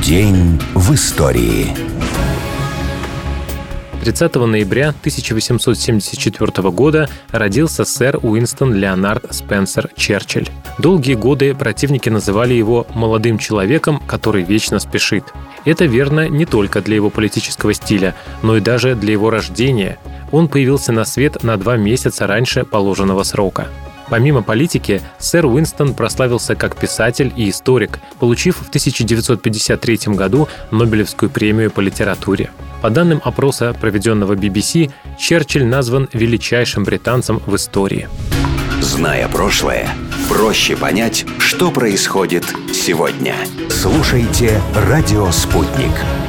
День в истории. 30 ноября 1874 года родился сэр Уинстон Леонард Спенсер Черчилль. Долгие годы противники называли его «молодым человеком, который вечно спешит». Это верно не только для его политического стиля, но и даже для его рождения. Он появился на свет на 2 месяца раньше положенного срока. Помимо политики, сэр Уинстон прославился как писатель и историк, получив в 1953 году Нобелевскую премию по литературе. По данным опроса, проведенного BBC, Черчилль назван величайшим британцем в истории. Зная прошлое, проще понять, что происходит сегодня. Слушайте «Радио Спутник».